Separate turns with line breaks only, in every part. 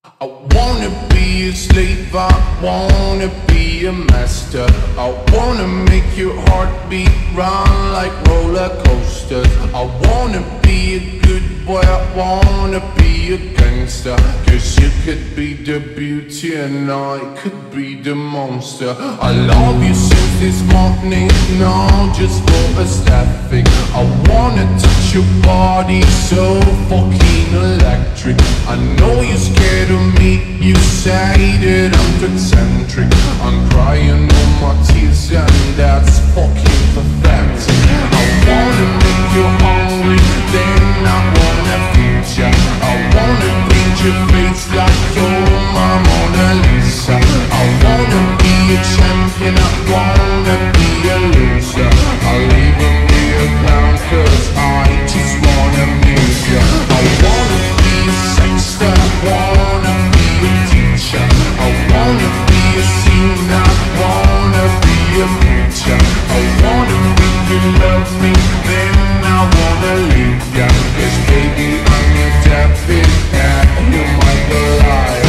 I wanna be a slave, I wanna be a master. I wanna make your heart beat run like roller coasters. I wanna be a good boy, I wanna be a gangster. Cause you could be the beauty and I could be the monster. I love you since this morning, no, just for aesthetic. I wanna touch your body so fucking electric. I know you're scared of me, you say that I'm eccentric. I'm crying all my tears and that's fucking pathetic. I wanna make you hungry, then I wanna feed ya. I wanna paint your face like you're my Mona Lisa. I wanna be a champion, I wanna be a loser. I'll even be a clown cause I just wanna amuse ya. I wanna be a sexter, I wanna be a teacher. I wanna be a singer, I wanna be a preacher. I wanna make you love me, then I wanna leave ya. Cause baby I'm your David and you're my Goliath.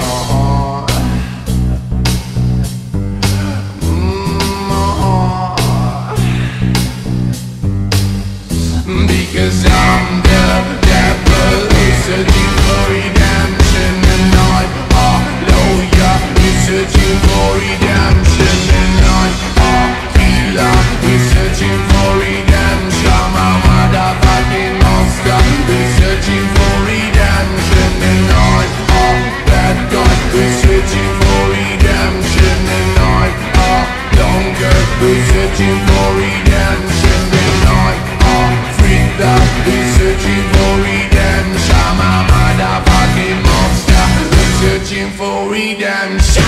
Because I'm the devil who's searching for redemption. And I'm a lawyer who's searching for redemption. And I'm a healer who's searching for redemption. I'm a motherfucking monster who's searching for redemption. And I'm a bad guy who's searching for redemption. And I'm a long girl who's searching for redemption. And I'm who's searching for redemption. I'm a motherfucking monster who's searching for redemption.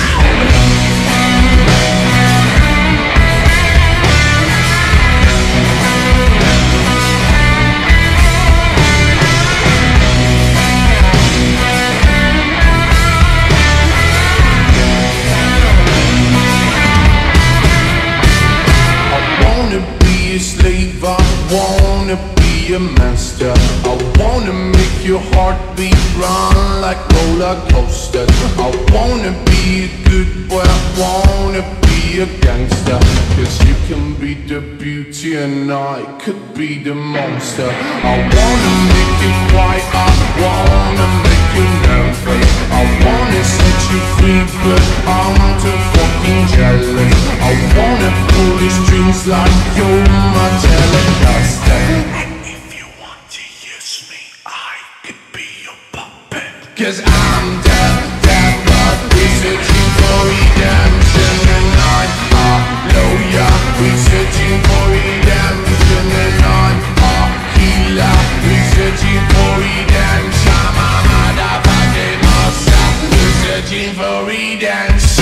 Slave, I wanna be a master. I wanna make your heart beat run like roller coasters. I wanna be a good boy, I wanna be a gangster. Cause you can be the beauty and I could be the monster. I wanna make you cry, I wanna make you nervous. I wanna set you free but I'm too fucking jealous. I wanna pull the strings like you're my Telecaster. And if you want to use me, I could be your puppet. Cause I'm the devil who's searching for redemption. And I'm a lawyer who's searching for redemption. And I'm a healer who's searching for redemption. I'm a motherfucking monster who's searching for redemption.